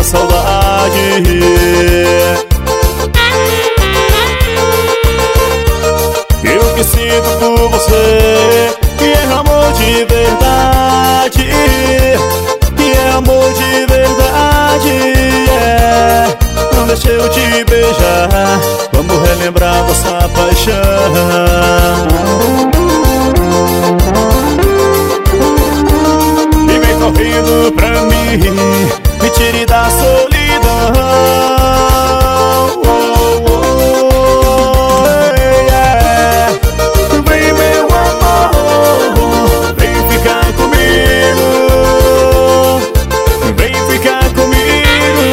saudade. Eu que sinto por você, que é amor de verdade, que é amor de verdade, Não deixa eu te beijar, vamos relembrar nossa paixão. E vem correndo pra mim, me tire da solidão. Vem meu amor, vem ficar comigo, vem ficar comigo.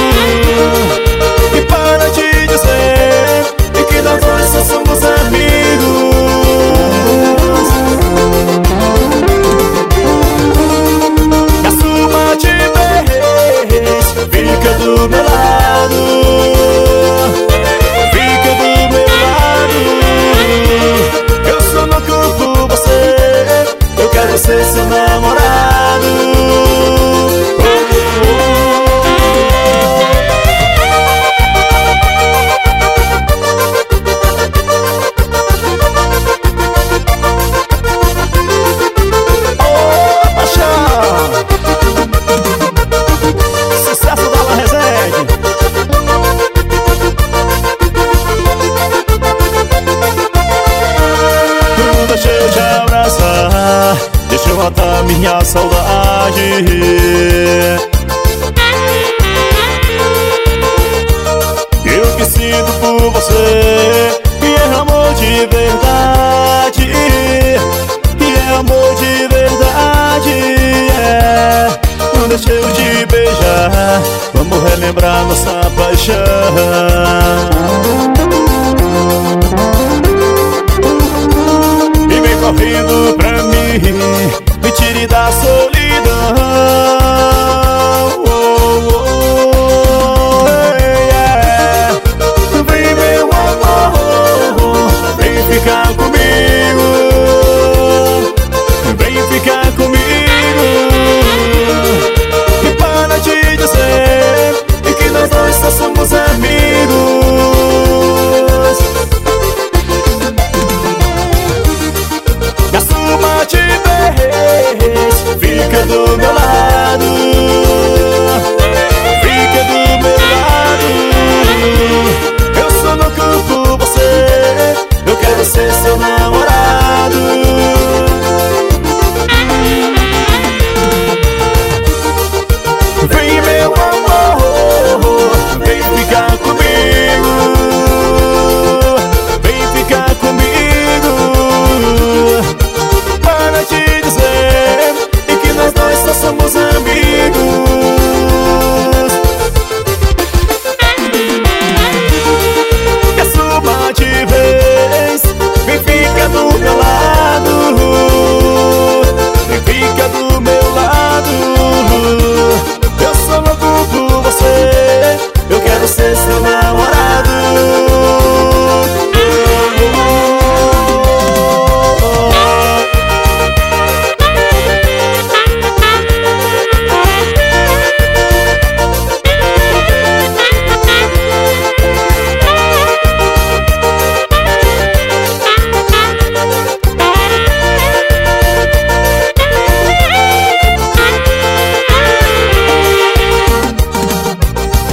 E para te dizer que nós dois só somos amigos. Que a sua timidez fica do meu lado, fica do meu lado. Eu sou louco por você, eu quero ser seu namorado. Sucesso da La Resende. Deixa eu te abraçar, deixa eu matar minha saudade. Eu que sinto por você, que é amor de verdade, que é amor de verdade, Não deixa eu te beijar, vamos relembrar nossa paixão.